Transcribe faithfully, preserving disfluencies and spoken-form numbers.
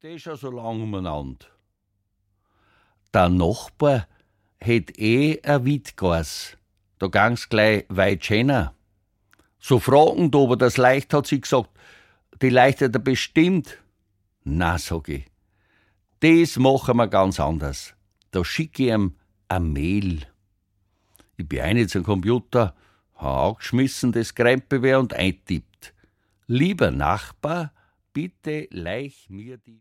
eh schon so lang umeinander. Der Nachbar hätt eh ein Wittgas. Da gang's gleich weit schöner. So fragend, ob er das leicht hat, sie gesagt, die leichtet er bestimmt. Na, sag ich, das machen wir ganz anders. Da schick ich ihm ein Mail. Ich bin ein zum Computer, hab angeschmissen das Krempewehr und eintippt. Lieber Nachbar, bitte leich mir die...